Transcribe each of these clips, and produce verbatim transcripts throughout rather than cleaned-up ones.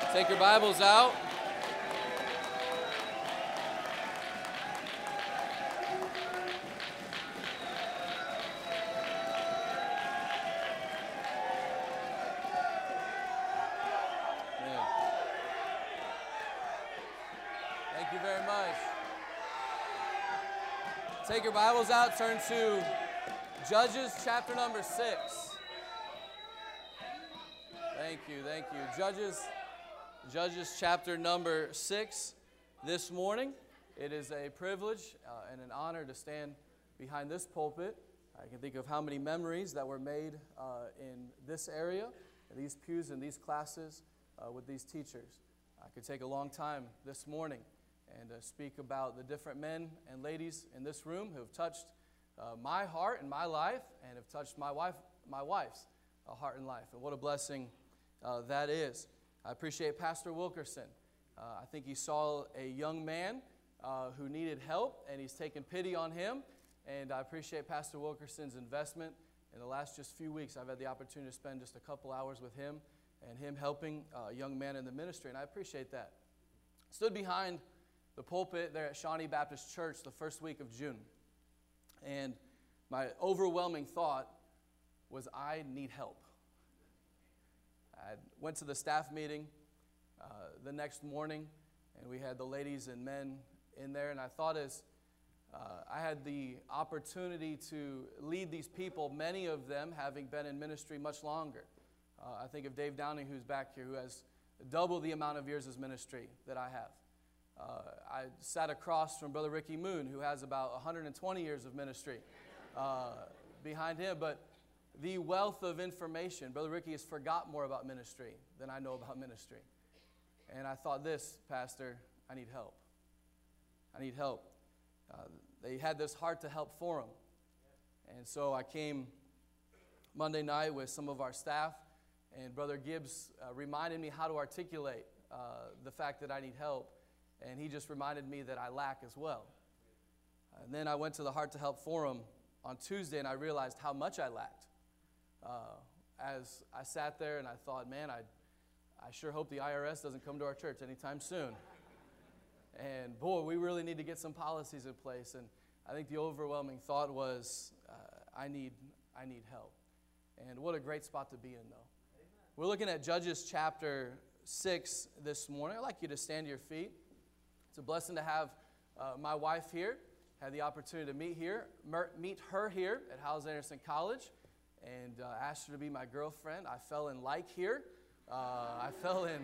Take your Bibles out. Yeah. Thank you very much. Take your Bibles out, turn to Judges chapter number six. Thank you, thank you. Judges, Judges chapter number six this morning. It is a privilege uh, and an honor to stand behind this pulpit. I can think of how many memories that were made uh, in this area, in these pews, in these classes, uh, with these teachers. I could take a long time this morning and uh, speak about the different men and ladies in this room who have touched uh, my heart and my life, and have touched my wife, my wife's uh, heart and life. And what a blessing uh, that is. I appreciate Pastor Wilkerson. Uh, I think he saw a young man uh, who needed help, and he's taken pity on him. And I appreciate Pastor Wilkerson's investment. In the last just few weeks, I've had the opportunity to spend just a couple hours with him and him helping uh, a young man in the ministry, and I appreciate that. Stood behind the pulpit there at Shawnee Baptist Church the first week of June, and my overwhelming thought was, I need help. I went to the staff meeting uh, the next morning, and we had the ladies and men in there, and I thought as uh, I had the opportunity to lead these people, many of them having been in ministry much longer. Uh, I think of Dave Downing, who's back here, who has double the amount of years as ministry that I have. Uh, I sat across from Brother Ricky Moon, who has about one hundred twenty years of ministry uh, behind him, but the wealth of information. Brother Ricky has forgot more about ministry than I know about ministry. And I thought this, Pastor, I need help. I need help. Uh, they had this Heart to Help forum. And so I came Monday night with some of our staff, and Brother Gibbs uh, reminded me how to articulate uh, the fact that I need help. And he just reminded me that I lack as well. And then I went to the Heart to Help forum on Tuesday, and I realized how much I lacked. Uh, as I sat there and I thought, man, I, I sure hope the I R S doesn't come to our church anytime soon. And boy, we really need to get some policies in place. And I think the overwhelming thought was, uh, I need, I need help. And what a great spot to be in, though. We're looking at Judges chapter six this morning. I'd like you to stand to your feet. It's a blessing to have uh, my wife here. Had the opportunity to meet here, meet her here at Howells Anderson College, and uh, asked her to be my girlfriend. I fell in like here. Uh, I fell in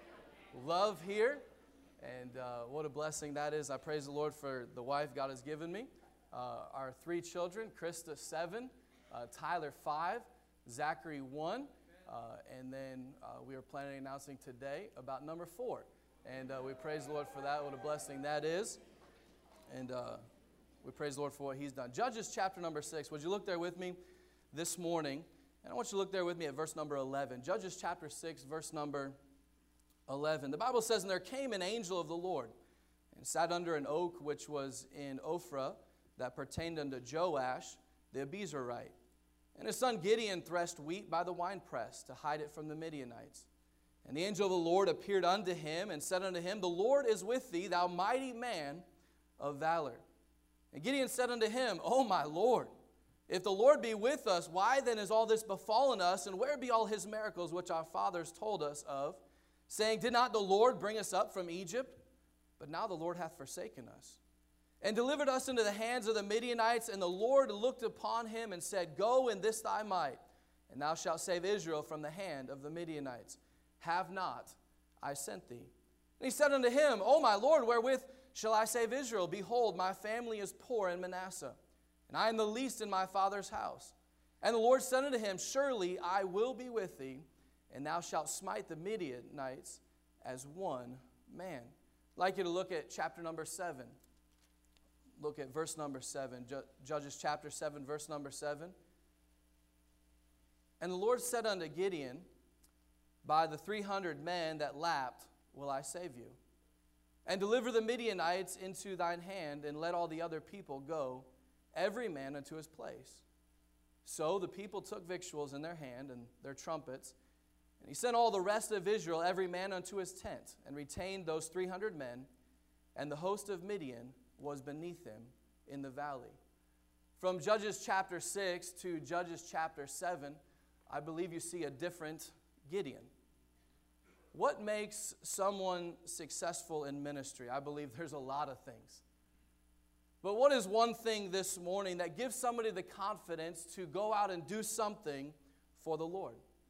love here, and uh, what a blessing that is. I praise the Lord for the wife God has given me. Uh, our three children, Krista, seven, uh, Tyler, five, Zachary, one, uh, and then uh, we are planning on announcing today about number four. And uh, we praise the Lord for that. What a blessing that is. And uh, we praise the Lord for what he's done. Judges chapter number six. Would you look there with me this morning? And I want you to look there with me at verse number eleven. Judges chapter six, verse number eleven. The Bible says, "And there came an angel of the Lord, and sat under an oak which was in Ophrah, that pertained unto Joash the Abiezrite. And his son Gideon threshed wheat by the winepress, to hide it from the Midianites. And the angel of the Lord appeared unto him, and said unto him, The Lord is with thee, thou mighty man of valor. And Gideon said unto him, O my Lord, if the Lord be with us, why then is all this befallen us, and where be all his miracles which our fathers told us of, saying, Did not the Lord bring us up from Egypt? But now the Lord hath forsaken us, and delivered us into the hands of the Midianites. And the Lord looked upon him and said, Go in this thy might, and thou shalt save Israel from the hand of the Midianites. Have not I sent thee? And he said unto him, O my Lord, wherewith shall I save Israel? Behold, my family is poor in Manasseh, and I am the least in my father's house. And the Lord said unto him, Surely I will be with thee, and thou shalt smite the Midianites as one man. I'd like you to look at chapter number seven. Look at verse number seven. Judges chapter seven, verse number seven. And the Lord said unto Gideon, By the three hundred men that lapped will I save you, and deliver the Midianites into thine hand, and let all the other people go, every man unto his place. So the people took victuals in their hand and their trumpets, And he sent all the rest of Israel, every man unto his tent, and retained those three hundred men, and the host of Midian was beneath him in the valley. From Judges chapter six to Judges chapter seven, I believe you see a different Gideon. What makes someone successful in ministry? I believe there's a lot of things. But what is one thing this morning that gives somebody the confidence to go out and do something for the Lord?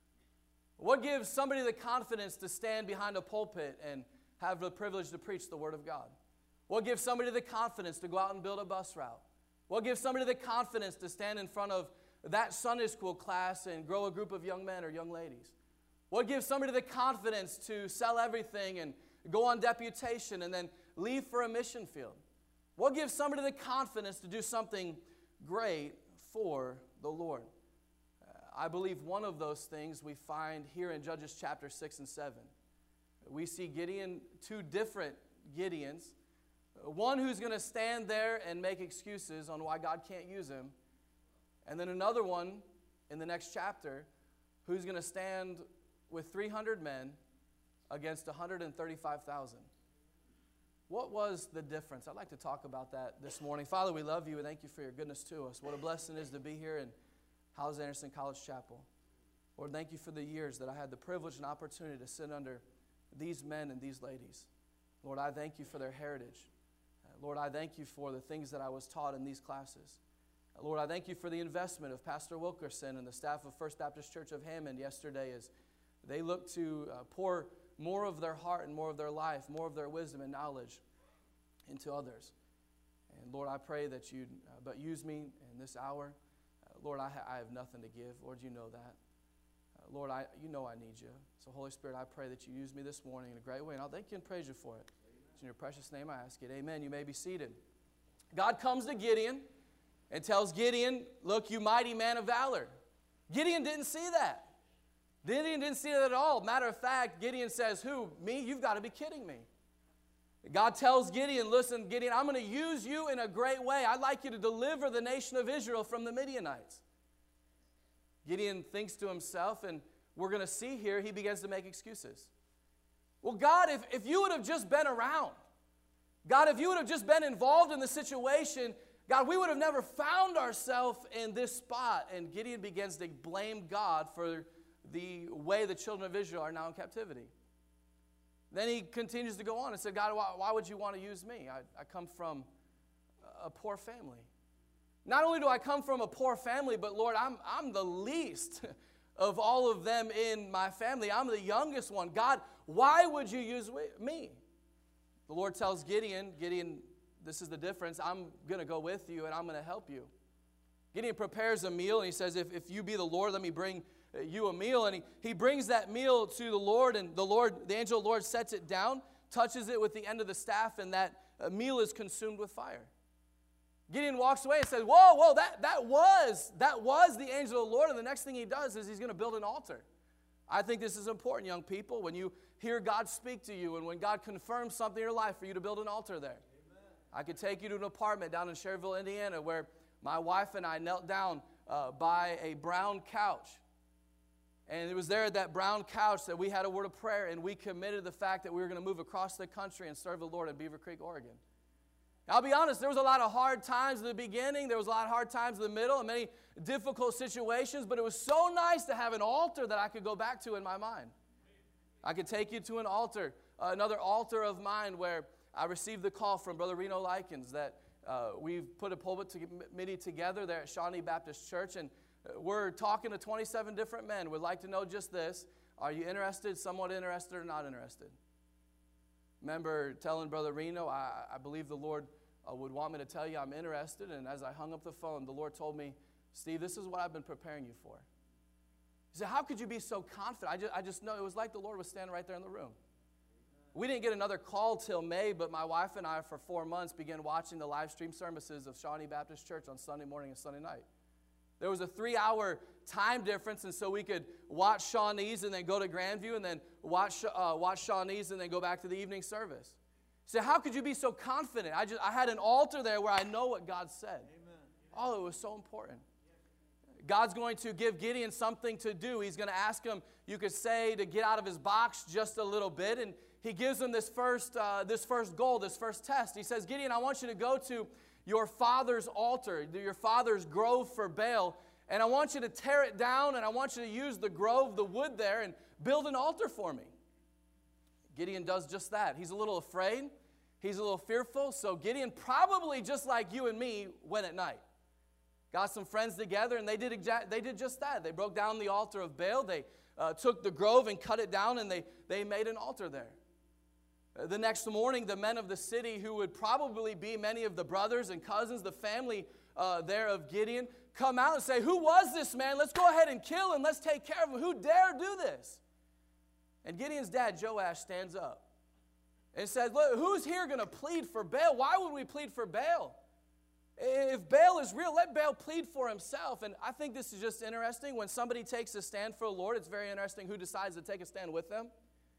What gives somebody the confidence to stand behind a pulpit and have the privilege to preach the Word of God? What gives somebody the confidence to go out and build a bus route? What gives somebody the confidence to stand in front of that Sunday school class and grow a group of young men or young ladies? What gives somebody the confidence to sell everything and go on deputation and then leave for a mission field? What gives somebody the confidence to do something great for the Lord? Uh, I believe one of those things we find here in Judges chapter six and seven. We see Gideon, two different Gideons. One who's going to stand there and make excuses on why God can't use him. And then another one in the next chapter who's going to stand with three hundred men against one hundred thirty-five thousand. What was the difference? I'd like to talk about that this morning. Father, we love you and thank you for your goodness to us. What a blessing it is to be here in Hyles-Anderson College Chapel. Lord, thank you for the years that I had the privilege and opportunity to sit under these men and these ladies. Lord, I thank you for their heritage. Lord, I thank you for the things that I was taught in these classes. Lord, I thank you for the investment of Pastor Wilkerson and the staff of First Baptist Church of Hammond yesterday as they look to uh, pour more of their heart and more of their life, more of their wisdom and knowledge into others. And Lord, I pray that you'd uh, but use me in this hour. Uh, Lord, I, ha- I have nothing to give. Lord, you know that. Uh, Lord, I you know I need you. So Holy Spirit, I pray that you use me this morning in a great way, and I'll thank you and praise you for it. It's in your precious name I ask it. Amen. You may be seated. God comes to Gideon and tells Gideon, look, you mighty man of valor. Gideon didn't see that. Gideon didn't see that at all. Matter of fact, Gideon says, who? Me? You've got to be kidding me. God tells Gideon, listen, Gideon, I'm going to use you in a great way. I'd like you to deliver the nation of Israel from the Midianites. Gideon thinks to himself, and we're going to see here, he begins to make excuses. Well, God, if, if you would have just been around, God, if you would have just been involved in the situation, God, we would have never found ourselves in this spot. And Gideon begins to blame God for the way the children of Israel are now in captivity. Then he continues to go on and said, God, why, why would you want to use me? I, I come from a poor family. Not only do I come from a poor family, but Lord, I'm, I'm the least of all of them in my family. I'm the youngest one. God, why would you use me? The Lord tells Gideon, Gideon, this is the difference. I'm going to go with you and I'm going to help you. Gideon prepares a meal and he says, if, if you be the Lord, let me bring you a meal. And he, he brings that meal to the Lord, and the Lord, the angel of the Lord sets it down, touches it with the end of the staff, and that uh, meal is consumed with fire. Gideon walks away and says, whoa, whoa, that, that was that was the angel of the Lord. And the next thing he does is he's going to build an altar. I think this is important, young people, when you hear God speak to you and when God confirms something in your life, for you to build an altar there. Amen. I could take you to an apartment down in Schererville, Indiana, where my wife and I knelt down uh, by a brown couch. And it was there at that brown couch that we had a word of prayer, and we committed the fact that we were going to move across the country and serve the Lord in Beaver Creek, Oregon. I'll be honest, there was a lot of hard times at the beginning. There was a lot of hard times in the middle and many difficult situations, but it was so nice to have an altar that I could go back to in my mind. I could take you to an altar, uh, another altar of mine where I received the call from Brother Reno Likens that uh, we've put a pulpit committee together there at Shawnee Baptist Church, and we're talking to twenty-seven different men. We'd like to know just this. Are you interested, somewhat interested, or not interested? Remember telling Brother Reno, I, I believe the Lord uh, would want me to tell you I'm interested. And as I hung up the phone, the Lord told me, Steve, this is what I've been preparing you for. He said, how could you be so confident? I just, I just know it was like the Lord was standing right there in the room. We didn't get another call till May, but my wife and I, for four months, began watching the live stream services of Shawnee Baptist Church on Sunday morning and Sunday night. There was a three-hour time difference, and so we could watch Shawnee's and then go to Grandview and then watch uh, watch Shawnee's and then go back to the evening service. So how could you be so confident? I just I had an altar there where I know what God said. Amen. Oh, it was so important. God's going to give Gideon something to do. He's going to ask him, you could say, to get out of his box just a little bit. And he gives him this first, uh, this first goal, this first test. He says, Gideon, I want you to go to your father's altar, your father's grove for Baal, and I want you to tear it down, and I want you to use the grove, the wood there, and build an altar for me. Gideon does just that. He's a little afraid. He's a little fearful. So Gideon, probably just like you and me, went at night. Got some friends together, and they did, exact, they did just that. They broke down the altar of Baal. They uh, took the grove and cut it down, and they, they made an altar there. Uh, the next morning, the men of the city, who would probably be many of the brothers and cousins, the family uh, there of Gideon, come out and say, who was this man? Let's go ahead and kill him. Let's take care of him. Who dare do this? And Gideon's dad, Joash, stands up and says, look, who's here going to plead for Baal? Why would we plead for Baal? If Baal is real, let Baal plead for himself. And I think this is just interesting. When somebody takes a stand for the Lord, it's very interesting who decides to take a stand with them.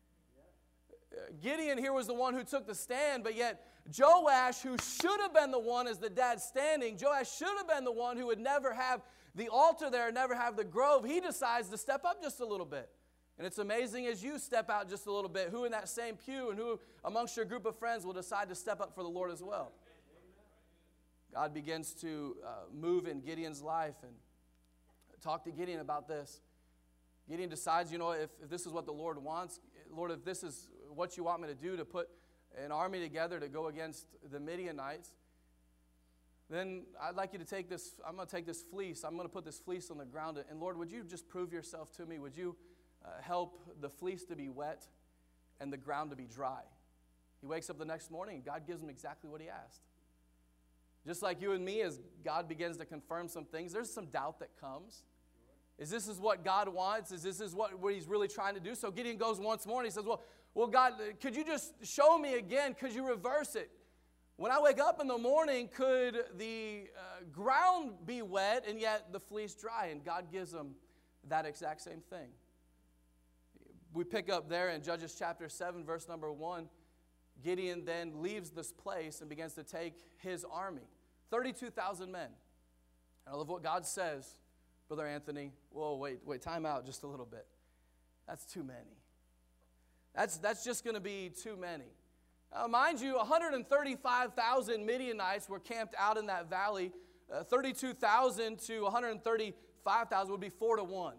Gideon here was the one who took the stand, but yet Joash, who should have been the one as the dad standing, Joash should have been the one who would never have the altar there, never have the grove, he decides to step up just a little bit. And it's amazing as you step out just a little bit, who in that same pew and who amongst your group of friends will decide to step up for the Lord as well. God begins to uh, move in Gideon's life and talk to Gideon about this. Gideon decides, you know, if, if this is what the Lord wants, Lord, if this is what you want me to do, to put an army together to go against the Midianites, then I'd like you to take this, I'm going to take this fleece, I'm going to put this fleece on the ground, and Lord, would you just prove yourself to me? Would you uh, help the fleece to be wet and the ground to be dry? He wakes up the next morning, and God gives him exactly what he asked. Just like you and me, as God begins to confirm some things, there's some doubt that comes. Is this is what God wants? Is this is what, what he's really trying to do? So Gideon goes once more and he says, well, well, God, could you just show me again? Could you reverse it? When I wake up in the morning, could the uh, ground be wet and yet the fleece dry? And God gives him that exact same thing. We pick up there in Judges chapter seven, verse number one. Gideon then leaves this place and begins to take his army, thirty-two thousand men. And I love what God says, Brother Anthony. Whoa, wait, wait, time out just a little bit. That's too many. That's, that's just going to be too many. Uh, mind you, one hundred thirty-five thousand Midianites were camped out in that valley. Uh, thirty-two thousand to one hundred thirty-five thousand would be four to one.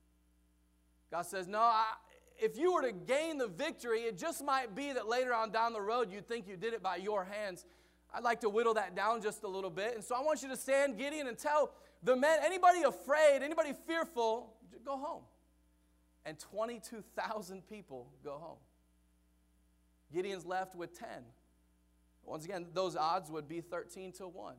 God says, no, I, if you were to gain the victory, it just might be that later on down the road you'd think you did it by your hands. I'd like to whittle that down just a little bit. And so I want you to stand, Gideon, and tell the men, anybody afraid, anybody fearful, go home. And twenty-two thousand people go home. Gideon's left with ten. Once again, those odds would be thirteen to one.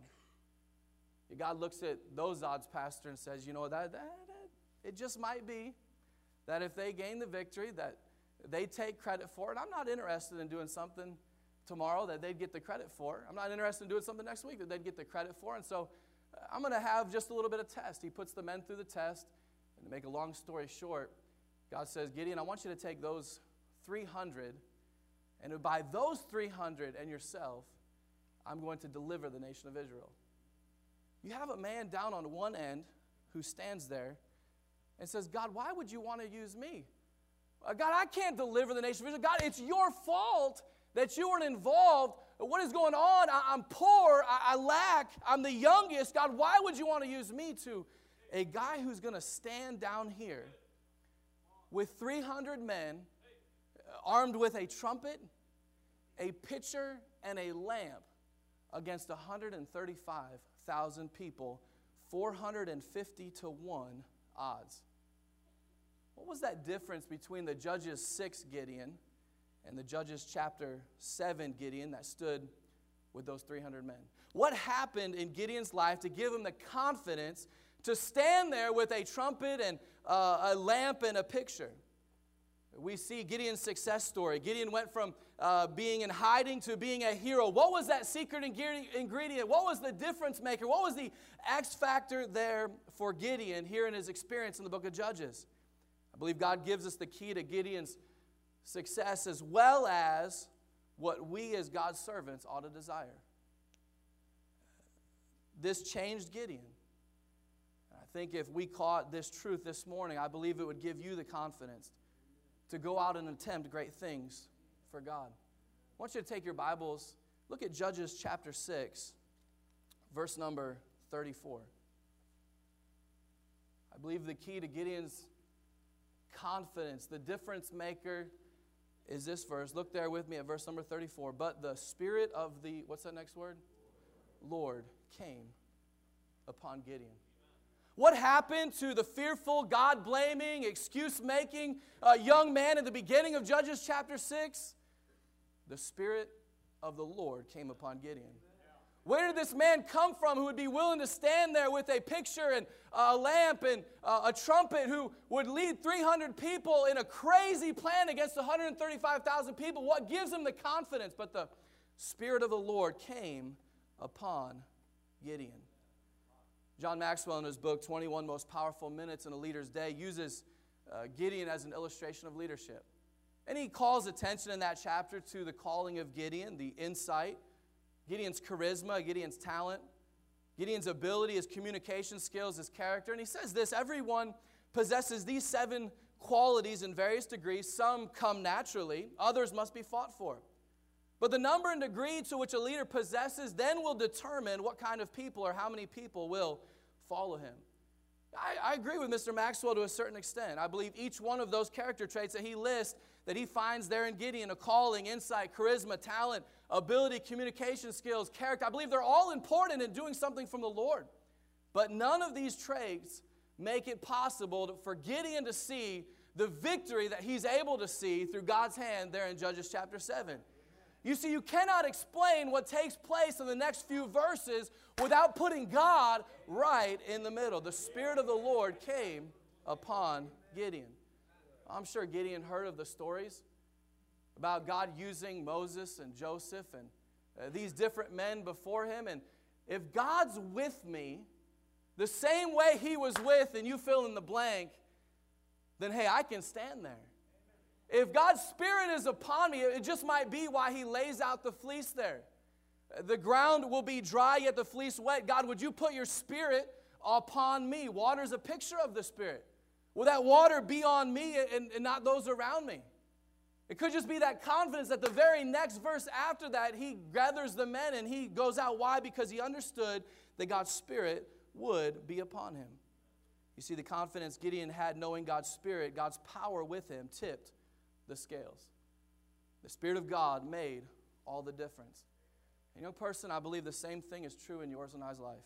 God looks at those odds, Pastor, and says, you know, that, that, that it just might be that if they gain the victory, that they take credit for it. I'm not interested in doing something tomorrow that they'd get the credit for. I'm not interested in doing something next week that they'd get the credit for. And so uh, I'm going to have just a little bit of test. He puts the men through the test. And to make a long story short, God says, Gideon, I want you to take those three hundred, and by those three hundred and yourself, I'm going to deliver the nation of Israel. You have a man down on one end who stands there and says, God, why would you want to use me? Uh, God, I can't deliver the nation of Israel. God, it's your fault that you weren't involved. What is going on? I, I'm poor. I, I lack. I'm the youngest. God, why would you want to use me? To a guy who's going to stand down here with three hundred men armed with a trumpet, a pitcher, and a lamp against one hundred thirty-five thousand people, four hundred fifty to one odds. What was that difference between the Judges six Gideon and the Judges chapter seven Gideon that stood with those three hundred men? What happened in Gideon's life to give him the confidence to stand there with a trumpet and uh, a lamp and a picture? We see Gideon's success story. Gideon went from uh, being in hiding to being a hero. What was that secret ingredient? What was the difference maker? What was the X factor there for Gideon here in his experience in the book of Judges? I believe God gives us the key to Gideon's success as well as what we as God's servants ought to desire. This changed Gideon. I think if we caught this truth this morning, I believe it would give you the confidence to go out and attempt great things for God. I want you to take your Bibles, look at Judges chapter six, verse number thirty-four. I believe the key to Gideon's confidence, the difference maker, is this verse. Look there with me at verse number thirty-four. But the Spirit of the, what's that next word? Lord came upon Gideon. What happened to the fearful, God-blaming, excuse-making uh, young man at the beginning of Judges chapter six? The Spirit of the Lord came upon Gideon. Where did this man come from who would be willing to stand there with a picture and a lamp and uh, a trumpet, who would lead three hundred people in a crazy plan against one hundred thirty-five thousand people? What gives him the confidence? But the Spirit of the Lord came upon Gideon. John Maxwell, in his book, twenty-one Most Powerful Minutes in a Leader's Day, uses uh, Gideon as an illustration of leadership. And he calls attention in that chapter to the calling of Gideon, the insight, Gideon's charisma, Gideon's talent, Gideon's ability, his communication skills, his character. And he says this: everyone possesses these seven qualities in various degrees. Some come naturally, others must be fought for. But the number and degree to which a leader possesses then will determine what kind of people or how many people will follow him. I, I agree with Mister Maxwell to a certain extent. I believe each one of those character traits that he lists, that he finds there in Gideon, a calling, insight, charisma, talent, ability, communication skills, character, I believe they're all important in doing something from the Lord. But none of these traits make it possible to, for Gideon to see the victory that he's able to see through God's hand there in Judges chapter seven. You see, you cannot explain what takes place in the next few verses without putting God right in the middle. The Spirit of the Lord came upon Gideon. I'm sure Gideon heard of the stories about God using Moses and Joseph and uh, these different men before him. And if God's with me the same way he was with, and you fill in the blank, then hey, I can stand there. If God's Spirit is upon me, it just might be why he lays out the fleece there. The ground will be dry, yet the fleece wet. God, would you put your Spirit upon me? Water is a picture of the Spirit. Will that water be on me and, and not those around me? It could just be that confidence that the very next verse after that, he gathers the men and he goes out. Why? Because he understood that God's Spirit would be upon him. You see, the confidence Gideon had knowing God's Spirit, God's power with him, tipped the scales. The Spirit of God made all the difference. And young person, I believe the same thing is true in yours and I's life.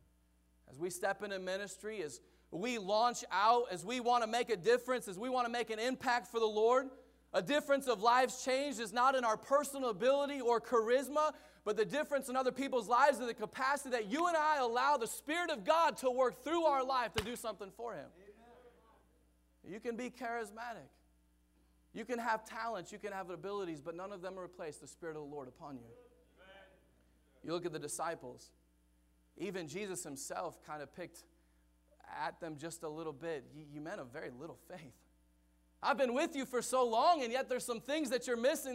As we step into ministry, as we launch out, as we want to make a difference, as we want to make an impact for the Lord, a difference of lives changed is not in our personal ability or charisma, but the difference in other people's lives is the capacity that you and I allow the Spirit of God to work through our life to do something for him. Amen. You can be charismatic. You can have talents, you can have abilities, but none of them replace the Spirit of the Lord upon you. Amen. You look at the disciples. Even Jesus himself kind of picked at them just a little bit. You, you men of very little faith. I've been with you for so long, and yet there's some things that you're missing